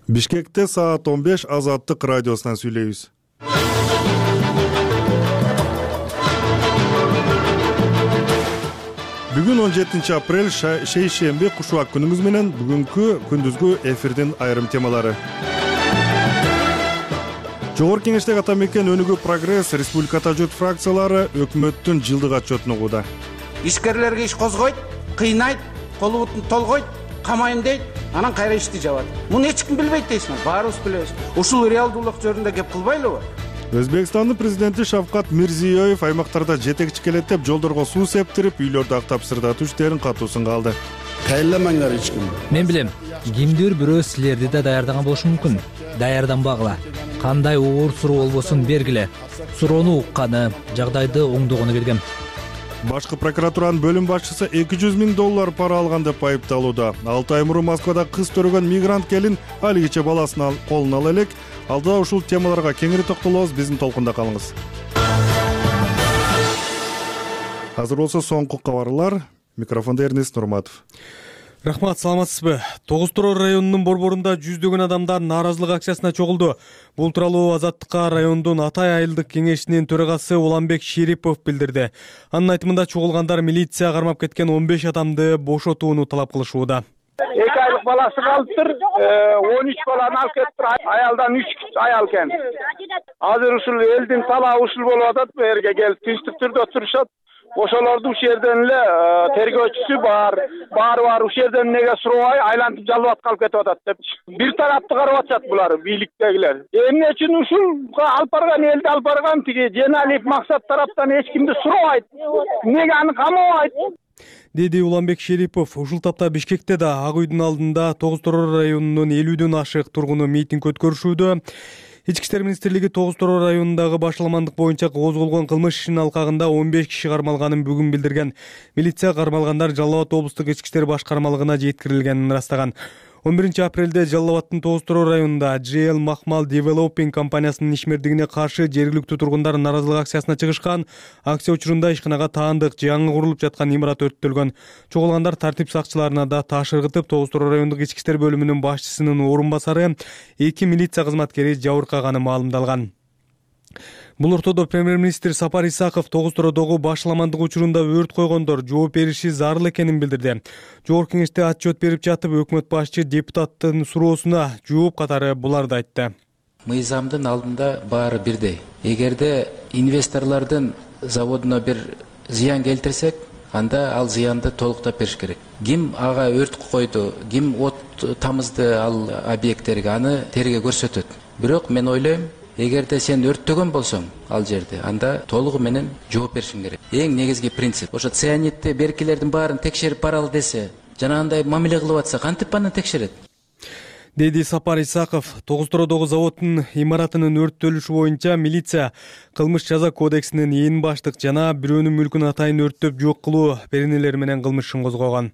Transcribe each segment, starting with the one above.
Бишкекте саат 15 Азаттык радиосунан сүйлөйбүз. Бүгүн 17 апрель шейшемби кушубак күнүңүз менен бүгүнкү күндүзгү эфирдин айрым темалары. Жогорку Кеңештеги ата мекен өнүгүү прогресс республикада жұрт фракциялары өкмөттүн жылдык отчетун угууда. Ишкерлерге иш козгойт, кыйнайт, колубутун толгойт, камайын дейт, анан кайра ишти жабат. Муну эч ким билбейт дейсиңер, баарыбыз билебиз. Ушул реалдуулук жөнүндө кеп кылбайлыбы? Өзбекстандын президенти Шавкат Мирзиёев аймактарда жетекчи келет деп жолдорго суу септирип, үйлөрдү актап сырдатуу иштерин катуусун алды. Кайламаңдар эч ким. Мен билем, кимдир бирөө силерди да даярдаган болушу мүмкүн. Даярданбагыла. Кандай оор суроо болбосун бергиле. Суроону укканы, жагдайды оңдогону билгем. Башкы прокуратуранын бөлүм башчысы $200,000 пара алган деп айыпталууда. 6 ай мурун Москвада кыз төрөгөн мигрант келин алигиче баласын колуна ала элек. Алдыда ушул темаларга кеңири токтолобуз, биздин толкунда калыңыз. Азыр болсо соңку кабарлар. Микрофонда Эрнест Нурматов. Рахмат, саламатсызбы? Тогуз Тороо районунун борборунда жүздөгөн адамдар нааразылык акциясына чогулду. Бул тууралуу Азаттыкка райондун Атай айылдык кеңешинин төрагасы Уланбек Шерипов билдирди. Анын айтымында чогулгандар милиция кармап кеткен 15 адамды бошотууну талап кылышууда. 2 айлык баласы калыптыр, 13 баланы алып кетиптир. Аялдан 3 аял экен. Азыр ушул элдин талабы ушул болуп атат, бу жерге келип тынчтык түрдө турушат. Ошолорду ушул жерден эле тергөөчүсү бар ушул жерден неге сурабай айлантып жалбап калып кетип атат деп. Бир тарапты карап атышат булар, бийликтегилер. Эмне үчүн ушулга алып барган элди алып барган тиги Женалиев Максат тараптан эч кимди сурабайт. Неге аны камабайт? Деди Уланбек Шерипов. Ушул тапта Бишкекте да Ак үйдүн алдында Тогуз Тороо районунун 50дөн ашык тургуну митинг өткөрүшүүдө. Ички иштер министрлиги Тогуз Тороо районундагы башаламандык боюнча козголгон кылмыш ишинин алкагында 15 киши кармалганын бүгүн билдирген. Милиция кармалгандар Жалал Абад облустук ички иштер башкармалыгына жеткирилгенин ырастаган. 11 апрелде Жалал Абадтын Тогуз Тороо районунда GL Махмал Developing компаниясынын ишмердигине каршы жергиликтүү тургундар нааразылык акциясына чыгышкан. Акция учурунда ишканага таандык жаңы курулуп жаткан имарат өрттөлгөн. Чогулгандар тартип сакчыларына да таш ыргытып, Тогуз Тороо райондук ички иштер бөлүмүнүн башчысынын орун басары 2 милиция кызматкери жабыркаганы маалымдалган. Бул ортодо премьер-министр Сапар Исаков Тогуз Тороодогу башаламандык учурунда өрт койгондор жооп бериши зарыл экенин билдирди. Жогорку Кеңеште отчет берип жатып, өкмөт башчы депутаттын суроосуна жооп катары буларды айтты. Мыйзамдын алдында баары бирдей. Эгерде инвесторлордун заводуна бир зыян келтирсек, анда ал зыянды толуктап бериш керек. Ким ага өрт койду, ким от тамызды ал объекттерге, аны терге көрсөтөт. Бирок мен ойлойм, эгерде сен өрттөгөн болсоң ал жерде, анда толугу менен жооп беришиң керек. Эң негизги принцип. Ошо цианидти беркилердин баарын текшерип баралы десе, жанагындай мамиле кылып атса, кантип аны текшерет? Деди Сапар Исаков. Тогуз Тороодогу заводдун имаратынын өрттөлүшү боюнча милиция кылмыш жаза кодексинин эң баштык жана бирөөнүн мүлкүн атайын өрттөп жок кылуу беренелери менен кылмыш ишин козгогон.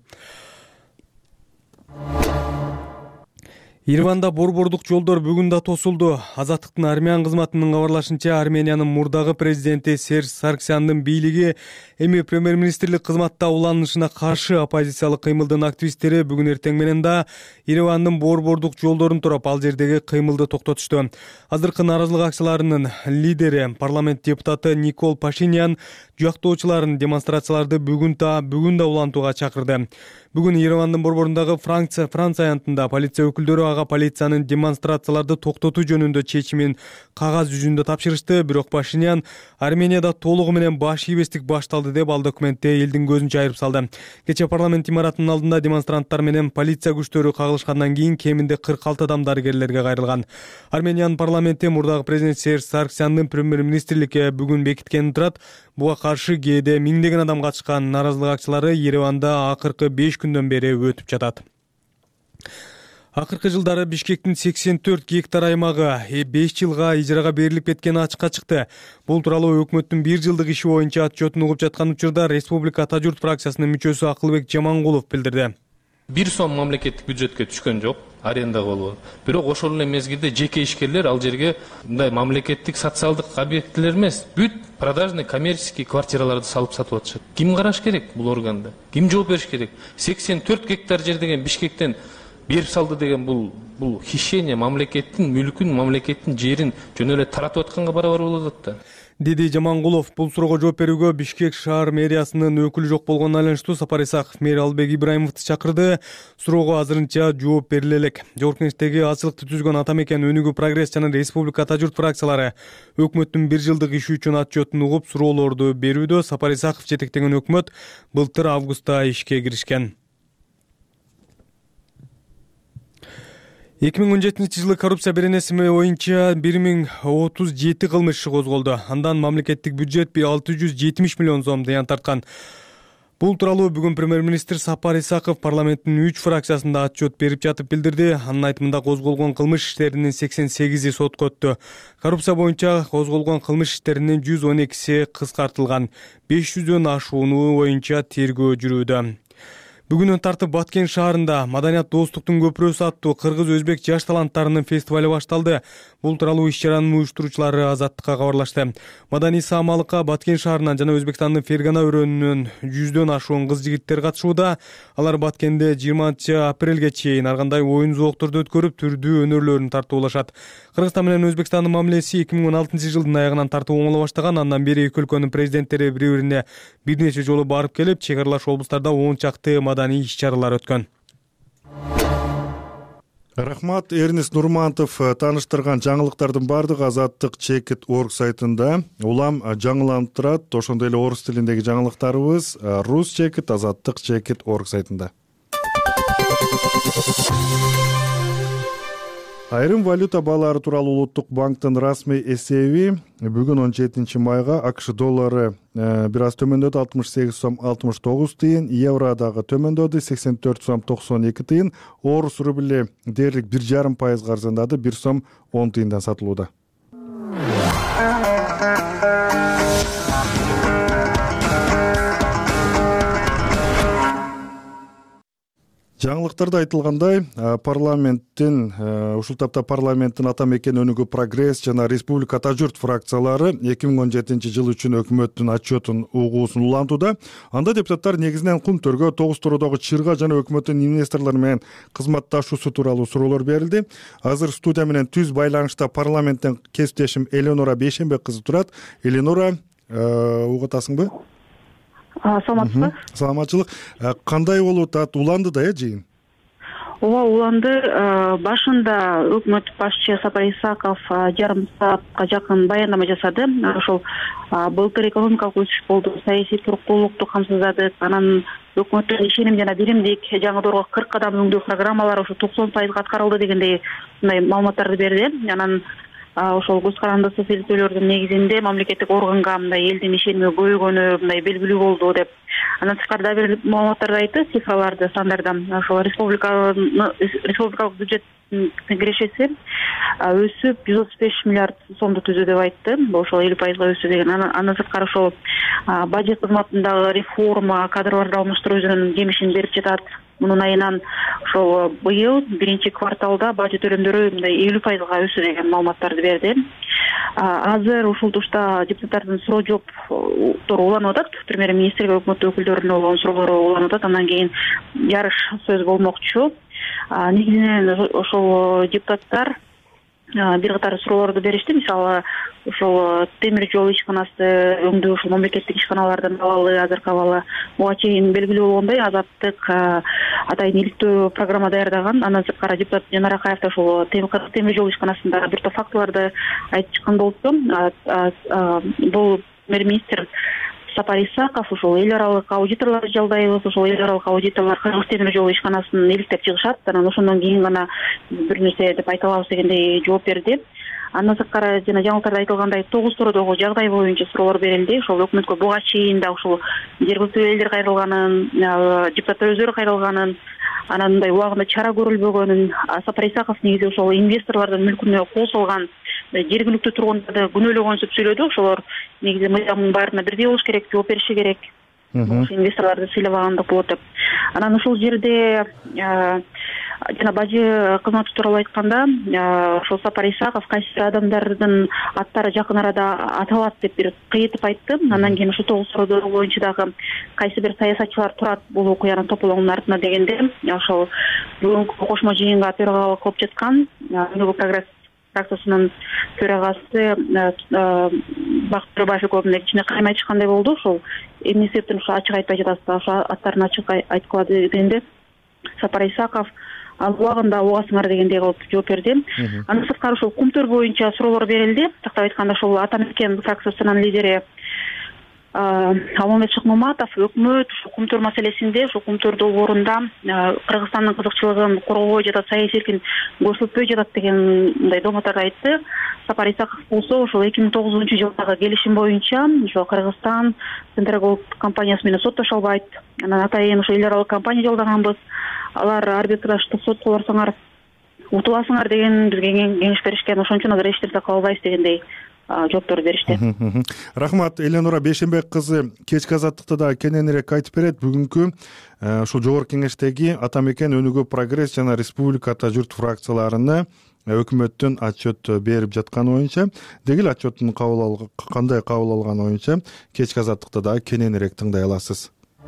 Ереванда борбордук жолдор бүгүн да тосулду. Азаттыктын армян кызматынын кабарлашынча, Армениянын мурдагы президенти Серж Сарксяндын бийлиги эми премьер-министрлик кызматта уланышына каршы оппозициялык кыймылдын активисттери бүгүн эртең менен да Еревандын борбордук жолдорун туруп ал жердеги кыймылды токтотушту. Азыркы нааразылык акцияларынын лидери, парламент депутаты Никол Пашинян жактоочуларын демонстрацияларды бүгүн да улантууга чакырды. Бүгүн Еревандын борборундагы Франция аянтында полиция өкүлдөрү ага полициянын демонстрацияларды токтотуу жөнүндө чечимин кагаз жүзүндө тапшырышты. Бирок Пашинян Арменияда толугу менен баш ийбестик башталды деп ал документте элдин көзүн чайырып салды. Кече парламент имаратынын алдында демонстранттар менен полиция күчтөрү кагылышкандан кийин кеминде 46 адам дарыгерлерге кайрылган. Армениянын парламенти мурдагы президент Серж Сарксяндын премьер-министрликке бүгүн бекиткенин турат. Буга каршы кээде миңдеген адам катышкан нааразылык акциялары Ереванда акыркы 5 күндөн бери өтүп жатат. Акыркы жылдары Бишкектин 84 гектар аймагы 5 жылга ижарага берилип кеткени ачыкка чыкты. Бул тууралуу өкмөттүн 1 жылдык иши боюнча отчетун угуп жаткан учурда Республика ата журт фракциясынын мүчөсү Акылбек Жамангулов билдирди. 1 сом мамлекеттик бюджетке түшкөн жок, аренда болуп. Бирок ошол эле мезгилде жеке ишкерлер ал жерге мындай мамлекеттик социалдык объекттер эмес, бүт продажный коммерческий квартираларды салып сатып атышат. Ким караш керек бул органда? Ким жооп бериш керек? 84 гектар жер деген Бишкектен берип салды деген бул хищение, мамлекеттин мүлкүн, мамлекеттин жерин жөн эле таратып атканга барабар болуп атат да, деди Жамангулов. Бул суроого жооп берүүгө Бишкек шаар мэриясынын өкүлү жок болгонуна байланыштуу Сапар Исаков мэр Албек Ибраимовду чакырды. Суроого азырынча жооп бериле элек. Жогорку Кеңештеги азчылыкты түзгөн Ата Мекен, Өнүгүү, Прогресс жана Республика Ата Журт фракциялары өкмөттүн 1 жылдык иши үчүн отчетун угуп суроолорду берүүдө. Сапар Исаков жетектеген өкмөт былтыр августта ишке киришкен. 2017 жылы коррупция беренеси боюнча 1037 кылмыш иши козголду. Андан мамлекеттик бюджет 670 миллион сом зыян тарткан. Бул тууралуу бүгүн премьер-министр Сапар Исаков парламенттин 3 фракциясында отчет берип жатып билдирди. Анын айтымында козголгон кылмыш иштеринин 88и сотко өттү. Коррупция боюнча козголгон кылмыш иштеринин 112си кыскартылган. 500дөн ашууну боюнча тергөө жүрүүдө. Бүгүнөн тартып Баткен шаарында Маданият достуктун көпүрөсү аттуу кыргыз-өзбек жаш таланттарынын фестивали башталды. Бул тууралуу иш-чаранын уюштуруучулары Азаттыкка кабарлашты. Маданий саамалыкка Баткен шаарынан жана Өзбекстандын Фергана өрөөнүнөн 100дөн ашуун кыз-жигиттер катышууда. Алар Баткенде 20 апрелге чейин ар кандай оюн зоокторду өткөрүп, түрдүү өнөрлөрүн тартуулашат. Кыргызстан менен Өзбекстандын мамилеси 2016 жылдын аягынан тартып оңоло баштаган. Андан бери эки өлкөнүн президенттери бири-бирине бир нече жолу барып келип, чек аралаш облустарда 10 чакты маданий иш-чаралар өткөн. Рахмат. Эрнест Нурмантов тааныштырган жаңылыктардын баардыгы Азаттык.org сайтында. Улам жаңыланып турат. Ошондой эле орус тилиндеги жаңылыктарыбыз Rus.Azаттык.org сайтында. Айрым валюта баалары тууралуу Улуттук банктын расмий эсеби бүгүн 17 майга АКШ доллары бир аз төмөндөдү 68 сом 69 тыйын, евро дагы төмөндөдү 84 сом 92 тыйын, орус рубли дээрлик 1,5% арзандады 1 сом 10 тыйындан сатылууда. Жаңылыктарда айтылгандай, ушул тапта парламенттин Ата Мекен, Өнүгүү, Прогресс жана Республика Ата Журт фракциялары 2017 жыл үчүн өкмөттүн отчетун угуусун улантууда. Анда депутаттар негизинен кум төргө, тогуз туурдогу чырга жана өкмөттүн инвесторлор менен кызматташуусу тууралуу суроолор берилди. Азыр студия менен түз байланышта парламенттен кесиптешим Эленора Бейшенбек кызы турат. Эленора, угатасыңбы? Саламатсызбы? Саламатчылык. Кандай болуп атат? Уланды да, жыйын? Ооба, уланды. Башында өкмөт башчы Сапар Исаков жарым саатка жакын баяндама жасады. Ошол былтыр экономикалык өсүш болду, саясий туруктуулукту камсыздадык, анан өкмөттүн ишеним жана биримдик жаңы 40 кадам өңдөө программалары ошо 90% аткарылды дегендей мындай маалыматтарды берди. Анан ошол көз каранды изилдөөлөрдүн негизинде мамлекеттик органга мындай элдин ишеними көбөйгөнү мындай белгилүү болду деп. Андан тышкары бир маалыматтарды айтты, цифраларды, сандарда. Ошол республикалык бюджеттин кирешеси өсүп 135 миллиард сомду түзүү деп айтты. Ошол 50% өсүү деген. Андан тышкары ошол бажет кызматындагы реформа, кадрларды алмаштыруу өзүнүн жемишин берип жатат. Мунун айынан ошол быйыл биринчи кварталда бажет төлөмдөрү мындай 50% өсүү деген маалыматтарды берди. Азыр ушул тушта депутаттардын суроо жооптору уланып атат. Премьер-министрге өкмөт өкүлдөрүнүн болгон суроолору уланып атат. Андан кийин жарыш сөз болмокчу. Негизинен ошол депутаттар бир катар суроолорду беришти. Мисалы, ошол темир жол ишканасы өңдөө, ошол мамлекеттик ишканалардын абалы, азыркы абалы буга чейин белгилүү болгондой Азаттык атайын иликтөө программа даярдаган. Андан сырткары депутат Жанар Акаев да ошол темир жол ишканасында бир топ фактыларды айтып чыккан болчу. Бул премьер-министр Сапар Исаков ошол эл аралык аудиторлорду жалдайбыз, ошол эл аралык аудиторлор Кыргыз темир жол ишканасын иликтеп чыгышат, анан ошондон кийин гана бир нерсе деп айта алабыз дегендей жооп берди. Андан сырткары жана жаңылыктарда айтылгандай 9 туурдогу жагдай боюнча суроолор берилди. Ошол өкмөткө буга чейин да ушул жергиликтүү элдер кайрылганын, депутаттар өздөрү кайрылганын, анан мындай убагында чара көрүлбөгөнүн, Сапар Исаков негизи ошол инвесторлордун мүлкүнө кол салган жергиликтүү тургундарды күнөөлөгөн деп сүйлөдү. Ошолор негизи мыйзамдын баарына бирдей болуш керек, жооп бериши керек. инвесторлорду сыйлабагандык болот деп. Анан ушул жерде жана бажы кызматы тууралуу айтканда ошол Сапар Исаков кайсы бир адамдардын аттары жакын арада аталат деп бир кыйытып айтты. Андан кийин ушул 9 суроо боюнча дагы кайсы бир саясатчылар турат бул окуянын тополоңунун артында дегенде ошол бүгүнкү кошмо жыйынга төрагалык кылып жаткан Өнүгүү прогресс фракциясынын төрагасы Бакыт Төрөбаев экөөбүн ичине кайма айтышкандай болду. Ошол эмне себептен ошо ачык айтпай жатасыздар, ошо аттарын ачык айткыла дегенде Сапар Исаков ал убагында угасыңар дегендей кылып жооп берди. Андан сырткары ушул кумтөр боюнча суроолор берилди. Тактап айтканда ошол Ата Мекен фракциясынын лидери Алмамбет Шыкмаматов өкмөт ушул кумтөр маселесинде, ушул кумтөр долбоорунда Кыргызстандын кызыкчылыгын коргобой жатат, саясий эркин көрсөтпөй жатат деген мындай домотор айтты. Сапар Исаков болсо ошол 2009-жылдагы келишим боюнча ошо Кыргызстан Центр Голд компаниясы менен соттошо албайт. Анан атайын ошо эл аралык компания жолдоганбыз. Алар арбитраждык сотко барсаңар утуласыңар деген бизге кеңеш беришкен. Ошон азыр эч нерсе кыла албайбыз дегендей жооптор беришти. Рахмат. Эленура Бейшенбек кызы кечки азаттыкта да кененирээк айтып берет. Бүгүнкү ушул жогорку кеңештеги Ата Мекен, Өнүгүү, Прогресс жана Республика Ата Журт фракцияларына өкмөттүн отчет берип жатканы боюнча, деги эле отчеттун кандай кабыл алганы боюнча кечки азаттыкта да кененирээк тыңдай аласыз.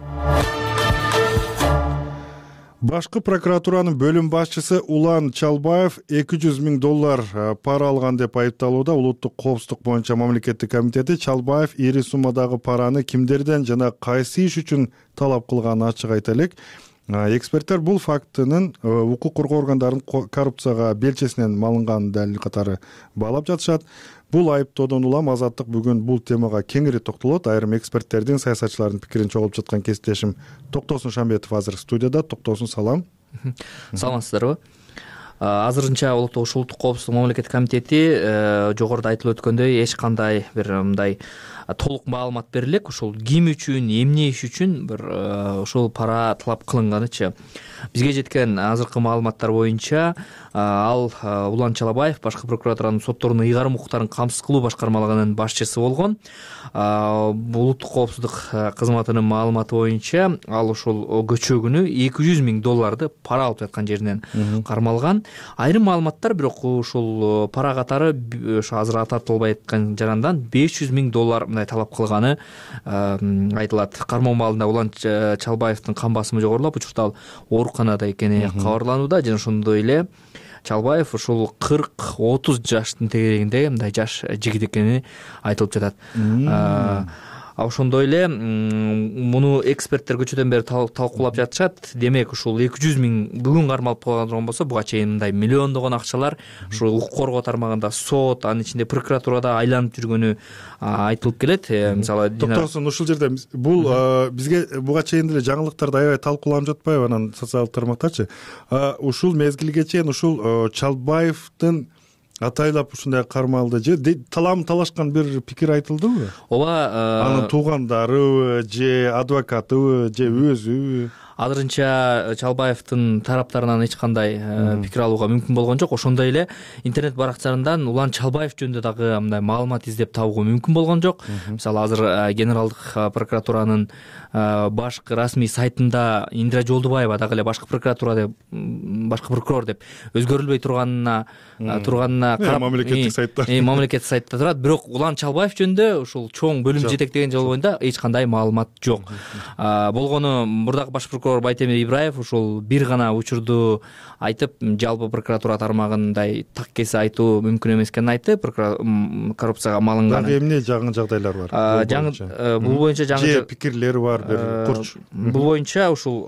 Башкы прокуратуранын бөлүм башчысы Улан Чалбаев $200,000 пара алган деп айыпталууда. Улуттук коопсуздук боюнча мамлекеттик комитети Чалбаев ири суммадагы параны кимдерден жана кайсы иш үчүн талап кылганын ачык айта элек. Эксперттер бул фактынын укук коргоо органдарынын коррупцияга белчесинен малынганын далил катары баалап жатышат. Бул айыптоодон улам Азаттык бүгүн бул темага кеңири токтолот. Айрым эксперттердин, саясатчылардын пикирин чогулуп жаткан кесиптешим Токтосун Шамбетов азыр студияда. Токтосун, салам. Саламатсыздарбы? Азырынча Улуттук коопсуздук мамлекеттик комитети жогоруда айтылып өткөндөй эч кандай бир мындай толук маалымат берилек. Ушул ким үчүн, эмне иш үчүн бир ушул пара талап кылынганычы. Бизге жеткен азыркы маалыматтар боюнча ал Улан Чалбаев башкы прокуратуранын сотторунун ыйгарым укуктарын камсыз кылуу башкармалыгынын башчысы болгон. Улуттук коопсуздук кызматынын маалыматы боюнча ал ушул көчөгүнү $200,000 пара алып жаткан жеринен кармалган. Айрым маалыматтар бирок ушул пара катары ошо азыр ататылбай аткан жарандан $500,000 мындай талап кылганы айтылат. Кармоо маалында Улан Чалбаевдин кан басымы жогорулап, учурда ал ооруканада экени кабарланууда. Жана ошондой эле Чалбаев ушул 40-30 жаштын тегерегинде мындай жаш жигит экени айтылып жатат. Ошондой эле муну эксперттер көчөдөн бери талкуулап жатышат. Демек ушул 200,000 бүгүн кармалып калган болсо, буга чейин мындай миллиондогон акчалар ушул укук коргоо тармагында сот, анын ичинде прокуратурада айланып жүргөнү айтылып келет. Мисалы Токтосун, ушул жерде бул бизге буга чейин деле жаңылыктарды аябай талкууланып жатпайбы анан социалдык тармактарчы? Ушул мезгилге чейин ушул Чалбаевдин атайлап ушундай кармалды же талам талашкан бир пикир айтылдыбы? Ооба, анын туугандарыбы же адвокатыбы же өзүбү? Азырынча Чалбаевдин тараптарынан эч кандай пикир алууга мүмкүн болгон жок. Ошондой эле интернет баракчаларынан Улан Чалбаев жөнүндө дагы мындай маалымат издеп табууга мүмкүн болгон жок. Мисалы азыр генералдык прокуратуранын башкы расмий сайтында Индира Жолдубаева дагы эле башкы прокуратура деп, башкы прокурор деп өзгөрүлбөй турганына карап мамлекеттик сайтта турат. Бирок Улан Чалбаев жөнүндө ушул чоң бөлүм жетектеген жол боюнда эч кандай маалымат жок. Болгону мурдагы баш прокурор Байтемир Ибраев ушул бир гана учурду айтып, жалпы прокуратура тармагындай так кесе айтуу мүмкүн эмес экенин айтты. Коррупцияга малынган. Дагы эмне жаңы жагдайлар бар? Бул боюнча жаңы пикирлер бар, бир курч. Бул боюнча ушул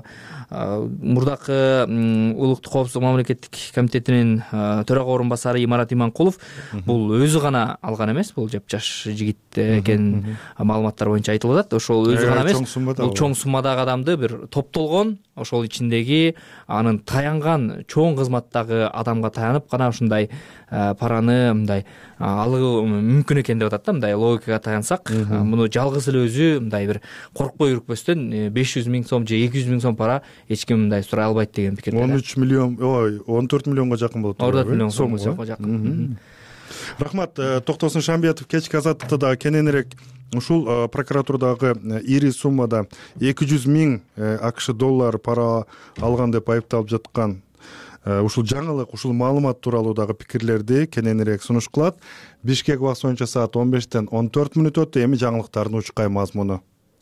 мурдакы Улуттук коопсуздук мамлекеттик комитетинин төрага орун басары Имарат Иманкулов бул өзү гана алган эмес, бул жаш жигит экен маалыматтар боюнча айтылып атат. Ошол өзү гана эмес, бул чоң суммадагы адамды бир топтолгон, ошол ичиндеги анын таянган чоң кызматтагы адамга таянып гана ушундай параны мындай алуу мүмкүн экен деп атат да. Мындай логикага таянсак, муну жалгыз эле өзү мындай бир коркпой үркпөстөн 500,000 сом же 200,000 сом пара эч ким мындай сурай албайт деген пикирде. 13 миллион, 14 миллионго жакын болот. 14 миллион сомго жакын. Рахмат. Токтосун Шамбиятов кечки азаттыкта дагы кененирээк ушул прокуратурадагы ири суммада 200 000 АКШ доллар пара алган деп айыпталып жаткан ушул жаңылык, ушул маалымат тууралуу дагы пикирлерди кененирээк сунуш кылат. Бишкек убакыты боюнча саат 15-тен 14 мүнөт өттү. Эми жаңылыктардын учкай мазмуну.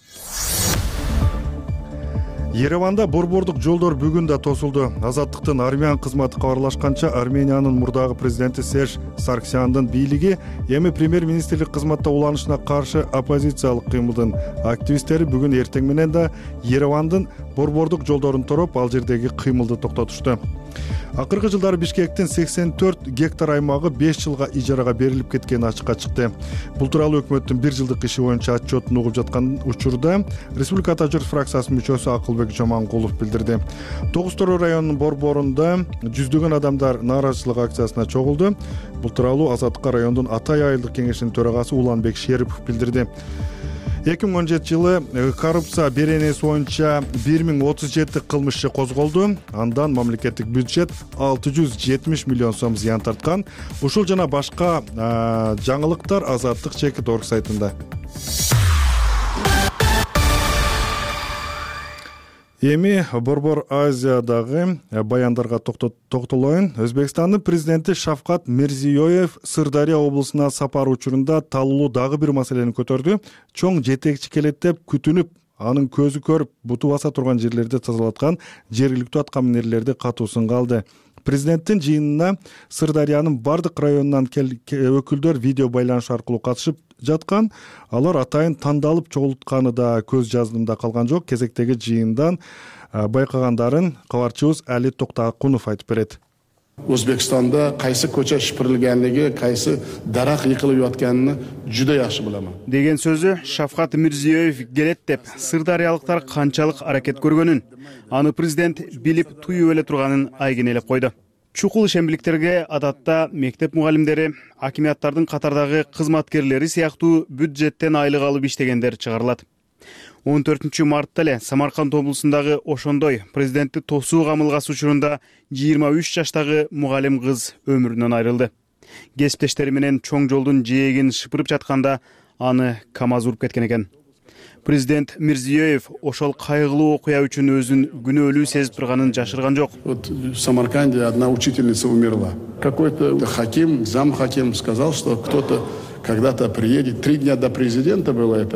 Ереванда борбордук жолдор бүгүн да тосулду. Азаттыктын армян кызматы кабарлашканча, Армениянын мурдагы президенти Серж Сарксяндын бийлиги эми премьер-министрлик кызматта уланышына каршы оппозициялык кыймылдын активисттери бүгүн эртең менен да Еревандын борбордук жолдорун тороп, ал жердеги кыймылды токтотушту. Акыркы жылдары Бишкектин 84 гектар аймагы 5 жылга ижарага берилип кеткени ачыкка чыкты. Бул тууралуу өкмөттүн 1 жылдык иши боюнча отчетун угуп жаткан учурда Республика Ата-Журт фракциясынын мүчөсү Акылбек Жамангулов билдирди. Тогуз Тору районунун борборунда жүздөгөн адамдар нааразычылык акциясына чогулду. Бул тууралуу Азаттыкка райондун Атай айылдык кеңешинин төрагасы Уланбек Шерипов билдирди. 2017 жылы коррупция беренеси боюнча 1037 кылмышчы козголду. Андан мамлекеттик бюджет 670 миллион сом зыян тарткан. Ушул жана башка жаңылыктар Азаттык Чекит.org сайтында. Эми Борбор Азиядагы баяндарга токтолоюн. Өзбекстандын президенти Шавкат Мирзиёев Сырдария облусуна сапар учурунда талуулуу дагы бир маселени көтөрдү. Чоң жетекчи келет деп күтүнүп, анын көзү көрүп, буту баса турган жерлерди тазалаткан жергиликтүү аткаминерлерди катуу сынга алды. Президенттин жыйынына Сырдариянын бардык районунан өкүлдөр видео байланыш аркылуу катышып жаткан. Алар атайын тандалып чогултканы да көз жаздымда калган жок. Кезектеги жыйындан байкагандарын кабарчыбыз Али Токтакунов айтып берет. O'zbekistonda qaysi ko'cha shipirilganligi, qaysi daraxt yiqilib yotganini juda yaxshi bilaman. Деген сөзү Шавкат Мирзиёев келет деп сырдариялыктар канчалык аракет көргөнүн, аны президент билип туюп эле турганын айгинелеп койду. Чукул ишембиликтерге адатта мектеп мугалимдери, акимияттардын катардагы кызматкерлери сыяктуу бюджеттен айлык алып иштегендер чыгарылат. 14 мартта эле Самарканд облусундагы ошондой президентти тосуу камылгасы учурунда 23 жаштагы мугалим кыз өмүрүнөн айрылды. Кесиптештери менен чоң жолдун жээгин шыпырып жатканда аны КАМАЗ уруп кеткен экен. Президент Мирзиёев ошол кайгылуу окуя үчүн өзүн күнөөлүү сезип турганын жашырган жок. Вот в Самарканде одна учительница умерла. Какой-то хаким, замхаким сказал, что кто-то когда-то приедет. 3 дня до президента было это.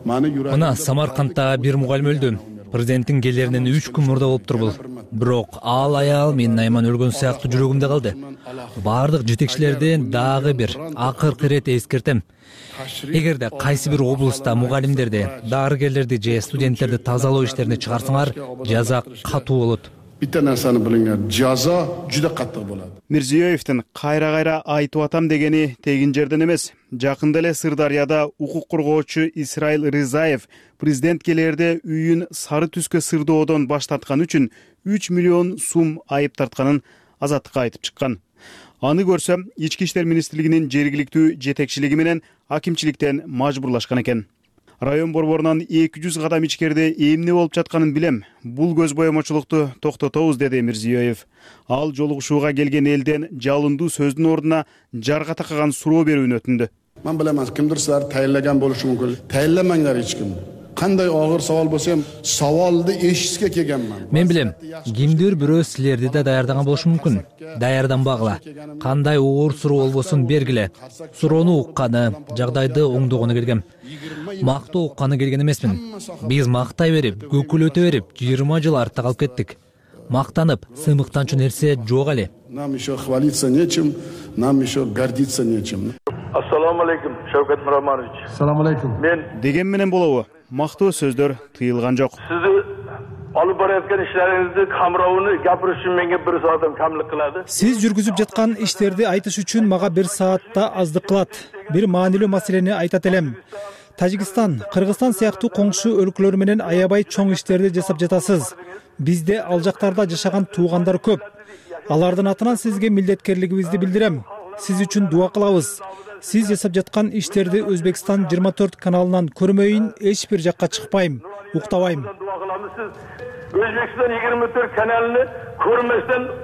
Мына Самаркандта бир мугалим өлдү. Президенттин келеринен 3 күн мурда болуптур бул. Бирок ал аял менин айман өлгөн сыяктуу жүрөгүмдө калды. Бардык жетекчилерден дагы бир акыркы ирет эскертем. Эгерде кайсы бир облуста мугалимдерди, дарыгерлерди же студенттерди тазалоо иштерине чыгарсаңар, жаза катуу болот. Bitta narsani bilinglar, jazo juda qattiq bo'ladi. Мирзиёевдин кайра айтып атам дегени тегин жерден эмес. Жакында эле Сырдарияда укук коргоочу Исраил Ризаев президент келерде үйүн сары түскө сырдоодон баш тарткан үчүн 3 миллион сум айып тартканын Азаттыкка айтып чыккан. Аны көрсө, Ички иштер министрлигинин жергиликтүү жетекчилиги менен акимчиликтен мажбурлашкан экен. Район борборунан 200 кадам ичкерде эмне болуп жатканын билем. Бул көз боемочулукту токтотобуз, деди Мирзиёев. Ал жолугушууга келген элден жалындуу сөздүн ордуна жарга такаган суроо берүүнү өтүндү. Men bilaman, kimdir sizlar tayinlagan bo'lishi mumkin. Tayinlamanglar hech kimni. Qanday og'ir savol bo'lsa ham savolni eshitishga kelganman. Men билем, кимдир бирөө силерди да даярдаган болушу мүмкүн. Даярданбагыла. Кандай оор суроо болбосун бергиле. Суроону укканы, жагдайды оңдогону келгем. Мактоо укканы келген эмесмин. Биз мактай берип, көкүлөтө берип, 20 жыл артта калып кеттик. Мактанып, сымыктанчу нерсе жок эле. Нам еще хвалиться нечем, нам еще гордиться нечем. Ассаламу алейкум, Шавкат Миромонович. Ассаламу алейкум. Деген менен болобу? Мактоо сөздөр тыйылган жок. Сизди алып бараткан ишлериңизди камырауыны гапырыш үчүн менге 1 саатым камлык кылады. Сиз жүргүзүп жаткан иштерди айтыш үчүн мага 1 саатта аздык кылат. Бир маанилүү маселени айтат элем. Тажикстан, Кыргызстан сыяктуу коңшу өлкөлөр менен аябай чоң иштерди жасап жатасыз. Бизде ал жактарда жашаган туугандар көп. Алардын атынан сизге милдеткерлигибизди билдирем. Сиз үчүн дуа кылабыз. Сиз жасап жаткан иштерди Өзбекстан 24 каналынан көрмөйүн, эч бир жакка чыкпайм, уктабайм. Өзбекстан 24 каналын көрмөстөн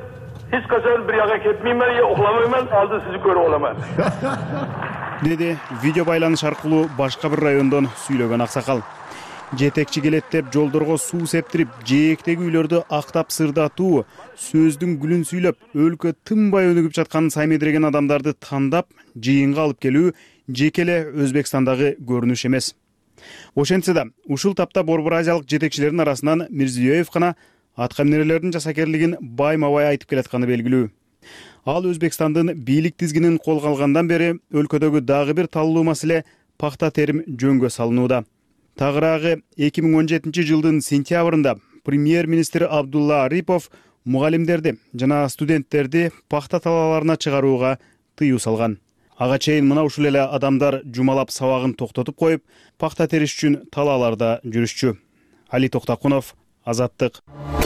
Hiç kaçan bir yere ketmeymen, ya uxlamayman, aldı sizi görüp olaman. Dedi видео байланыш аркылуу башка бир райондон сүйлөгөн аксакал. Жетекчи келет деп жолдорго суу септирип, жээктеги үйлөрдү актап сырдатуу, сөздүн гүлүн сүйлөп, өлкө тынбай өнүгүп жатканын саймедиреген адамдарды тандап, жыйынга алып келүү жеке эле Өзбекстандагы көрүнүш эмес. Ошентсе да, ушул тапта Борбор Азиялык жетекчилердин арасынан Мирзиёев гана аткамнерелердин жасакерлигин байма-бай айтып келатканы белгилүү. Ал Өзбекстандын бийлик тизгинин колго алгандан бери өлкөдөгү дагы бир таллуу маселе пахта терим жөнгө салынууда. Тагыраагы 2017 жылдын сентябрында премьер-министр Абдулла Арипов мугалимдерди жана студенттерди пахта талааларына чыгарууга тыюу салган. Ага чейин мына ушул эле адамдар жумалап сабагын токтотуп коюп, пахта териш үчүн талааларда жүрүшчү. Али Токтакунов, Азаттык.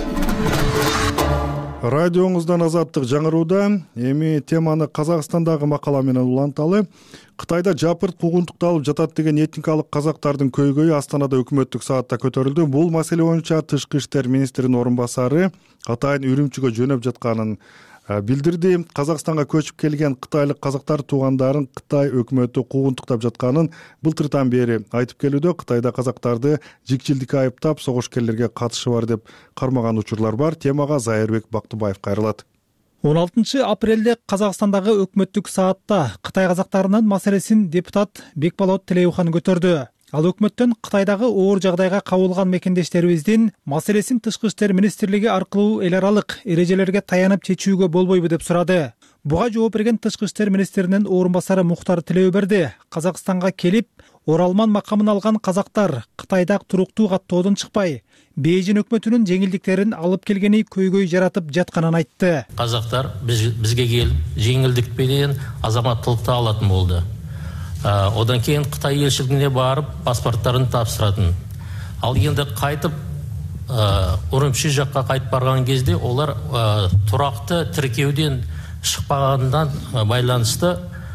Радиоңуздан Азаттык жаңырууда. Эми теманы Казакстандагы макала менен уланталы. Кытайда жапырт куугунтукталып жатат деген этникалык казактардын көйгөйү Астанада өкмөттүк саатта көтөрүлдү. Бул маселе боюнча Тышкы иштер министринин орун басары атайын Үрүмчүгө жөнөп жатканын билдирди. Казакстанга көчүп келген кытайлык казактар туугандарын Кытай өкмөтү куугунтуктап жатканын былтыртан бери айтып келүүдө. Кытайда казактарды жикчилдикке айыптап, согушкерлерге катышы бар деп кармаган учурлар бар. Темага Зайырбек Бактыбаев кайрылат. 16 апрелде Казакстандагы өкмөттүк саатта Кытай казактарынын маселесин депутат Бекболот Телеухан көтөрдү. Ал өкмөттөн Кытайдагы оор жагдайга кабылган мекендештерибиздин маселесин Тышкы иштер министрлиги аркылуу эл аралык эрежелерге таянып чечүүгө болбойбу деп сурады. Буга жооп берген Тышкы иштер министринин орун басары Мухтар Тилеуберди Казакстанга келип, оралман макамын алган казактар Кытайда туруктуу каттоодон чыкпай, Бейжин өкмөтүнүн жеңилдиктерин алып келгени көйгөй жаратып жатканын айтты. Казактар бизге келип, жеңилдик менен азаматтыкты алатын болду. Одан кейін Қытай елшілігіне барып паспорттарын тапсыратын. Ал енді қайтып Үрүмчи жаққа қайтып барған кезде олар тұрақты тіркеуден шықпағандан байланысты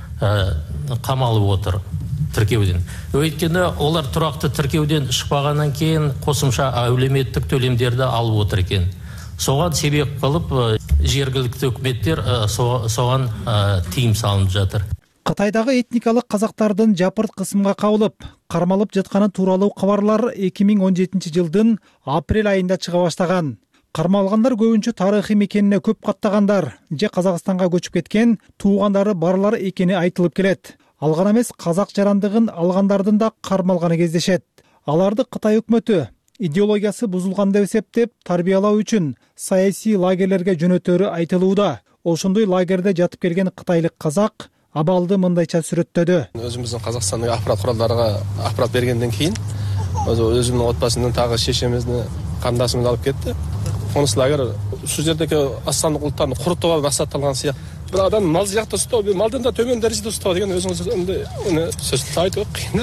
қамалып отыр тіркеуден. Өйткені олар тұрақты тіркеуден шықпағаннан кейін қосымша әлеуметтік төлемдерді алып отыр екен. Соған себеп қылып жергілікті үкіметтер соған тыйым салынып жатыр. Кытайдагы этникалык казактардын жапырт кысымга кабылып, кармалып жатканы тууралуу кабарлар 2017 жылдын апрель айында чыга баштаган. Кармалгандар көбүнчө тарыхый мекенине көп каттагандар же Казакстанга көчүп кеткен туугандары барлар экени айтылып келет. Ал гана эмес, казак жарандыгын алгандардын да кармалганы кездешет. Аларды Кытай өкмөтү идеологиясы бузулган деп эсептеп, тарбиялоо үчүн саясий лагерлерге жөнөтөрү айтылууда. Ошондой лагерде жатып келген кытайлык казак абалды мындайча сүрөттөдү. Өзүмүздүн Казакстандагы аппарат куралдарга аппарат бергенден кийин өзүмдүн отбасымдын тагы шешемизди, кандашымызды алып кетти. Конус лагер ушул жердеги астандык улуттарды курутууга максатталган сыяктуу. Бир адам мал жакта устоо, малдан да төмөн дәрежеде устоо деген өзүңүз сөздү айтып кыйын.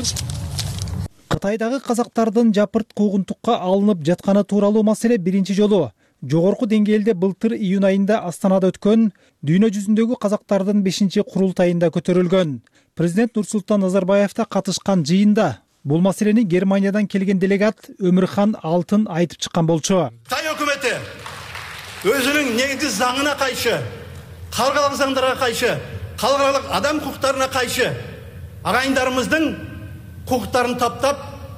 Кытайдагы казактардын жапырт куугунтукка алынып жатканы тууралуу маселе биринчи жолу жогорку деңгээлде былтыр июнь айында Астанада өткөн дүйнө жүзүндөгү казактардын 5-чи курултайында көтөрүлгөн. Президент Нурсултан Назарбаев да катышкан жыйында бул маселени Германиядан келген делегат Өмүрхан Алтын айтып чыккан болчу. Кытай өкмөтү өзүнүн негизги заңына кайшы, калган заңдарга кайшы, калган адам укуктарына кайшы агайындарыбыздын укуктарын таптап,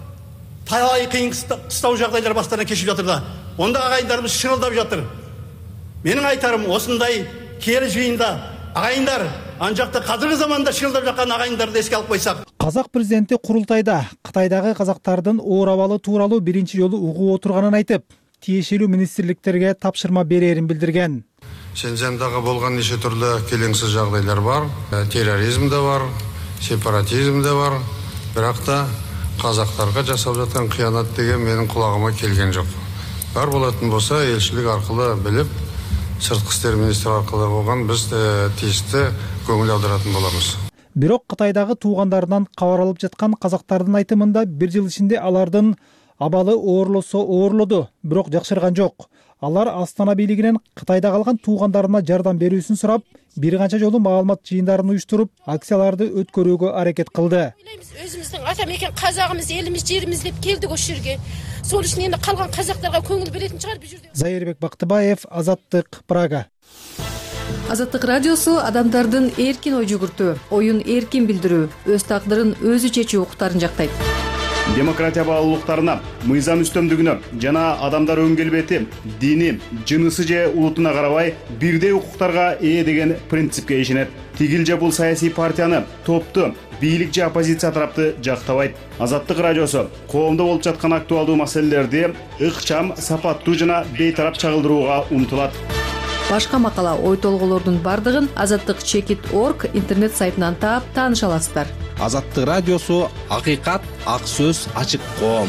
талай кыйын кыстау жагдайлар баштарынан кечип жатыр да. Онда агайындарыбыз шырылдап жатыр. Менин айтарым осындай киелі жиында агайындар анжакта казыркы заманда шырылдап жаткан агайындарды эске алып койсак. Казак президенти курултайда Кытайдагы казактардын оор абалы тууралуу биринчи жолу угуп отурганын айтып, тиешелүү министрликтерге тапшырма берерин билдирген. Шенжендагы болгон нече түрлүү келеңсиз жагдайлар бар. Терроризм да бар, сепаратизм да бар. Бирок да казактарга жасап жаткан кыянат деген менин кулагыма келген жок. Бар болатын болса, елшілік арқылы біліп, сыртқы істер министрі арқылы болған біз тиісті көңіл аударатын боламыз. Бирок Кытайдагы туугандарынан кабар алып жаткан казактардын айтымында бир жыл ичинде алардын абалы оорлосо оорлоду, бирок жакшырган жок. Алар Астана бийлигинен Кытайда калган туугандарына жардам берүүсүн сурап, бир канча жолу маалымат жыйындарын уюштуруп, акцияларды өткөрүүгө аракет кылды. Өзүбүздүн ата мекен казагыбыз, элибиз, жерибиз деп келдик ошол жерге. Сол үчүн энди калган казактарга көңүл беретін шығар бұл жерде. Зайырбек Бактыбаев, Азаттык, Прага. Азаттык радиосу адамдардын эркин ой жүгүртүү, оюн эркин билдирүү, өз тагдырын өзү чечүү укуктарын жактайт. Демократия баалуулуктарына, мыйзам үстөмдүгүнө жана адамдар өн келбети, дини, жынысы же улутуна карабай бирдей укуктарга ээ деген принципке ишенет. Тигил же бул саясий партияны, топту, бийлик же оппозиция тарапты жактабайт. Азаттык радиосу коомдо болуп жаткан актуалдуу маселелерди ыкчам, сапаттуу жана бейтарап чагылдырууга умтулат. Башка макала, ой толгоолордун бардыгын azattik.org интернет сайтынан таап тааныша аласыздар. Азаттык радиосу акыйкат, ак сөз, ачык коом.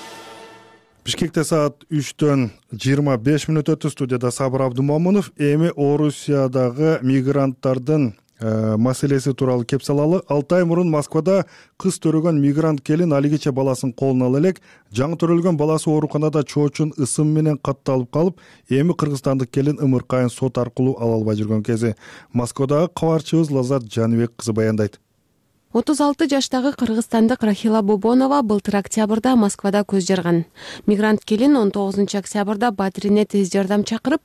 Бишкекте саат 3:25 өтө. Студияда Сабыр Абдумомунов. Эми Орусиядагы мигранттардын маселеси тууралуу кеп салалы. 6 ай мурун Москвада кыз төрөгөн мигрант келин алигиче баласын колуна ала элек. Жаңы төрөлгөн баласы ооруканада чоочун ысым менен катталып калып, эми кыргызстандык келин ымыркайын сот аркылуу ала албай жүргөн кези. Москвадагы кабарчыбыз Лазат Жаныбек кызы баяндайт. 36 жаштагы кыргызстандык Рахила Бобонова былтыр октябрда Москвада көз жарган. Мигрант келин 19 октябрда Батирине тез жардам чакырып,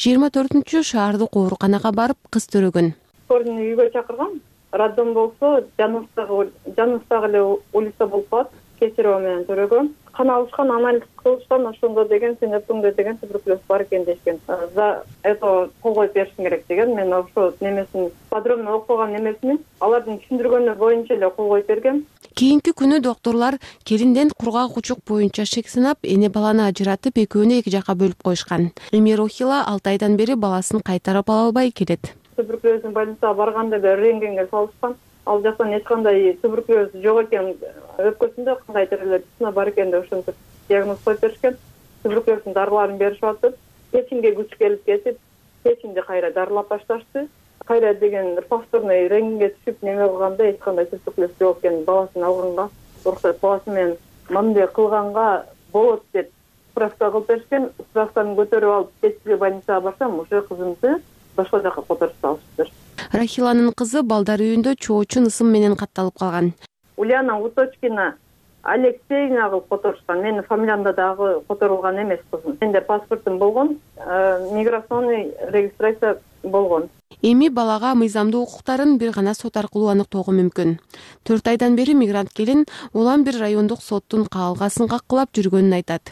24 шаардык ооруканага барып кыз төрөгөн. Скорыйны үйгө чакырган. Роддом болсо, жаныбыздагы эле улица болуп калат. Кечирүү менен төрөгөн. Кан алышкан, анализ кылышкан, ошондо деген сенептуңда деген туберкулез бар экен дешкен. За это кол коюп беришин керек деген. Мен ошо немесин подробно окуган немесин алардын түшүндүргөнү боюнча эле кол коюп бергем. Кийинки күнү доктурлар келинден кургак учук боюнча шек сынап, эне баланы ажыратып, экөөнү эки жакка бөлүп коюшкан. Эми Рахила 6 айдан бери баласын кайтарып ала албай келет. Туберкулездин больницага барганда да рентгенге салышкан. Ал жактан эч кандай туберкулез жок экен, өпкөсүндө кандайдыр эле бисина бар экен деп ошентип диагноз коюп беришкен. Туберкулездин дарыларын беришип атып, печеньге күч келип кетип, печеньди кайра дарылап башташты. Кайра деген повторный рентгенге түшүп неме кылганда эч кандай туберкулез жок экен. Баласын алганга, уруксат баласы менен мындай кылганга болот деп справка кылып беришкен. Справканы көтөрүп алып, тестилүү больницага барсам, уже кызымды башка жака которуп салышыптыр. Рахиланын кызы балдар үйүндө чоочун ысым менен катталып калган. Ульяна Уточкина Алексеевна кылып которушкан. Менин фамилиямда дагы которулган эмес кызым. Менде паспортум болгон, миграционный регистрация болгон. Эми балага мыйзамдуу укуктарын бир гана сот аркылуу аныктоого мүмкүн. 4 айдан бери мигрант келин улам бир райондук соттун каалгасын каккылап жүргөнүн айтат.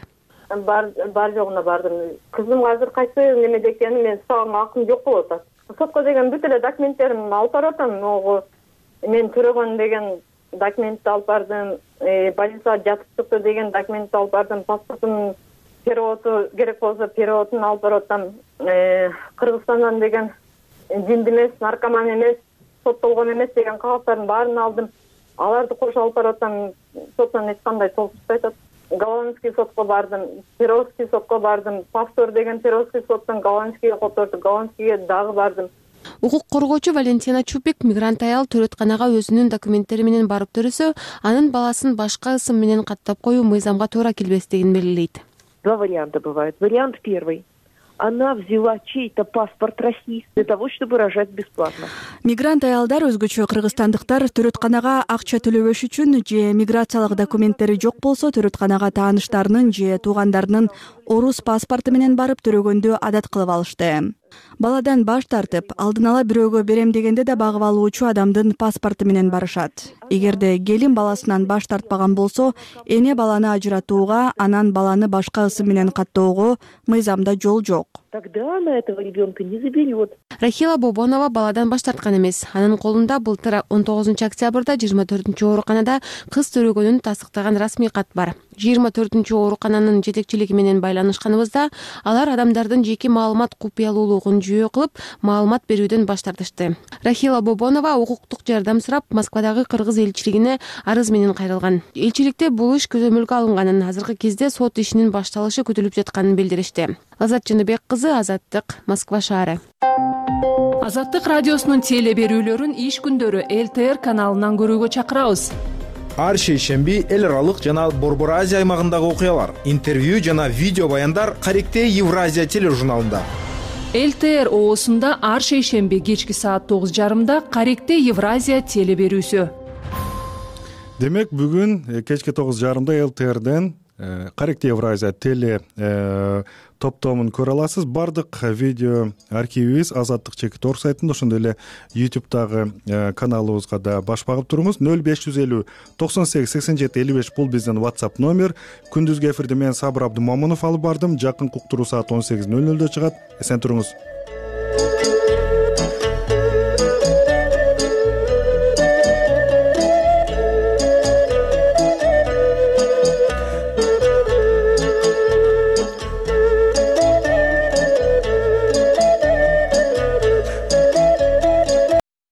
Бар жогуна бардым. Кызым азыр кайсы немеде экенин мен сагым акым жок болуп атат. Сотко деген бүт эле документтеримди алып баратам. Мен төрөгөн деген документти алып бардым, больницага жатып чыкты деген документти алып бардым, паспортун переводу керек болсо переводун алып баратам. Кыргызстандан деген жинди эмес, наркоман эмес, соттолгон эмес деген кагаздардын баарын алдым. Аларды кошо алып баратам. Соттон эч кандай толуктупай атат. Голландский сотко бардым, Перовский сотко бардым, повтор деген Перовский соттон Голландскийге которду, Голландскийге дагы бардым. Укук коргоочу Валентина Чупик мигрант аял төрөтканага өзүнүн документтери менен барып төрөсө, анын баласын башка ысым менен каттап коюу мыйзамга туура келбестигин белгилейт. Два варианта бывают. Вариант первый. Она взяла чей-то паспорт российский для того, чтобы рожать бесплатно. Мигрант аялдар өзгөчө кыргызстандыктар төрөтканага акча төлөбөш үчүн же миграциялык документтери жок болсо төрөтканага тааныштарынын же туугандарынын орус паспорту менен барып төрөгөндү адат кылып алышты. Баладан баш тартып, алдын ала бирөөгө берем дегенде да багып алуучу адамдын паспорту менен барышат. Эгерде келин баласынан баш тартпаган болсо, эне баланы ажыратууга, анан баланы башка ысым менен каттоого мыйзамда жол жок. Тогда она этого ребенка не заберет. Рахила Бобонова баладан баш тарткан эмес. Анын колунда былтыр 19 октябрда 24 ооруканада кыз төрөгөнүн тастыктаган расмий кат бар. 24 оорукананын жетекчилиги менен байланышканыбызда, алар адамдардын жеке маалымат купуялуулугун жүйө кылып, маалымат берүүдөн баш тартышты. Рахила Бобонова укуктук жардам сурап, Москвадагы кыргыз элчилигине арыз менен кайрылган. Элчиликте бул иш көзөмөлгө алынганын, азыркы кезде сот ишинин башталышы күтүлүп жатканын билдиришти. Лазат Жаныбек кызы, Азаттык, Москва шаары. Азаттык радиосунун теле берүүлөрүн иш күндөрү ЛТР каналынан көрүүгө чакырабыз. Ар шейшемби эл аралык жана Борбор Азия аймагындагы окуялар, интервью жана видео баяндар Каректе Евразия тележурналында. ЛТР оосунда ар шейшемби кечки саат 9:30 Каректе Евразия теле берүүсү. Демек бүгүн кечки 9:30 ЛТРден Каректээ Евразия теле топтомун көрө аласыз. Бардык видео архивибиз Азаттык чекит орг сайтында, ошондой эле YouTube'дагы каналыбызга да баш багып туруңуз. 0550 98 87 55 бул биздин WhatsApp номер. Күндүзгү эфирди мен Сабыр Абдымамунов алып бардым. Жакын уктуруу саат 18:00 чыгат. Эсен туруңуз.